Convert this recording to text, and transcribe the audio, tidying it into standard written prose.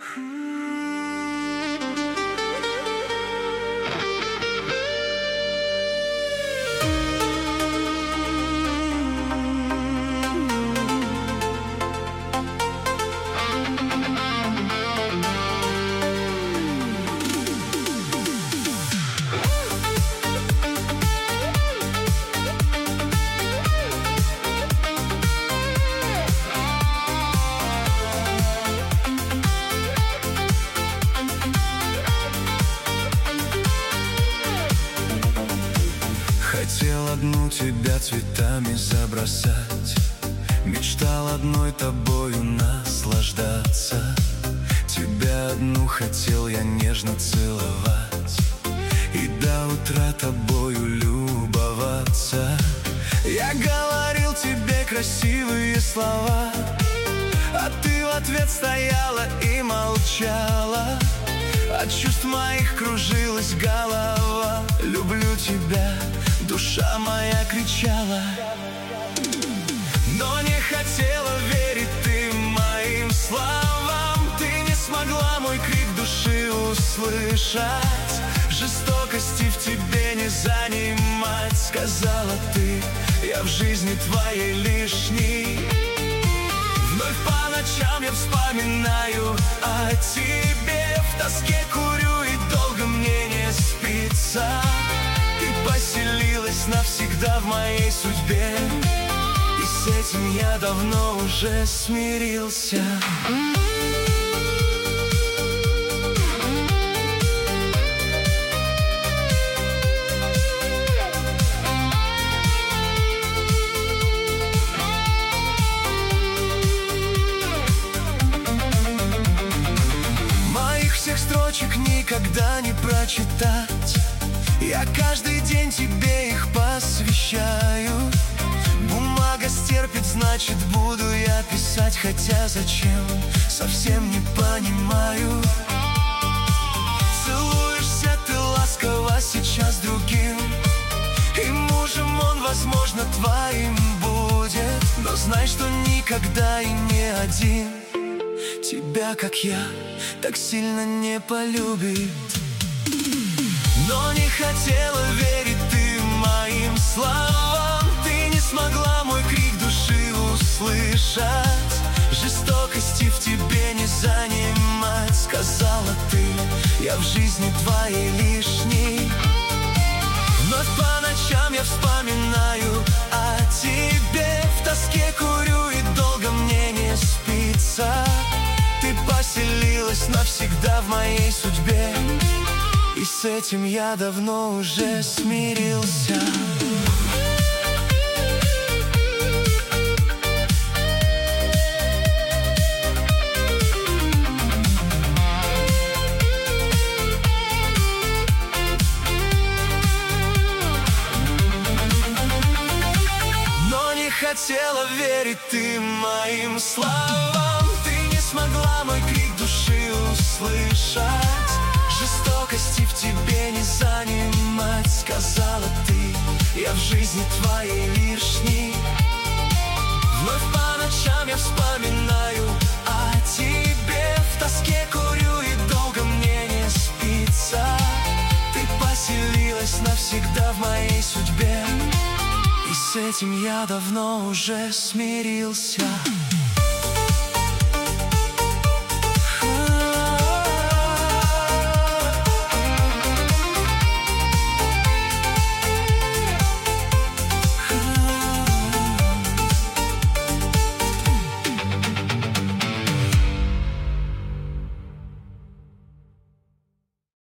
Хотел одну тебя цветами забросать, мечтал одной тобою наслаждаться. Тебя одну хотел я нежно целовать и до утра тобою любоваться. Я говорил тебе красивые слова, а ты в ответ стояла и молчала. От чувств моих кружилась голова. Люблю тебя, душа моя кричала. Но не хотела верить ты моим словам. Ты не смогла мой крик души услышать. Жестокости в тебе не занимать. Сказала ты, я в жизни твоей лишний. Вновь по ночам я вспоминаю о тебе. В тоске курю и долго мне не спится. Ты поселилась навсегда в моей судьбе, и с этим я давно уже смирился. Всех строчек никогда не прочитать. Я каждый день тебе их посвящаю. Бумага стерпит, значит буду я писать. Хотя зачем, совсем не понимаю. Целуешься ты ласково сейчас другим, и мужем он, возможно, твоим будет. Но знай, что никогда и не один тебя, как я, так сильно не полюбит. Но не хотела верить ты моим словам. Ты не смогла мой крик души услышать. Жестокости в тебе не занимать. Сказала ты, я в жизни твоей лишний. Вновь по ночам я вспоминаю о тебе. В тоске курю и долго мне не спится. Ты поселилась навсегда в моей судьбе, и с этим я давно уже смирился. Но не хотела верить ты моим словам. Смогла мой крик души услышать. Жестокости в тебе не занимать. Сказала ты, я в жизни твоей лишний. Вновь по ночам я вспоминаю о тебе. В тоске курю и долго мне не спится. Ты поселилась навсегда в моей судьбе, и с этим я давно уже смирился.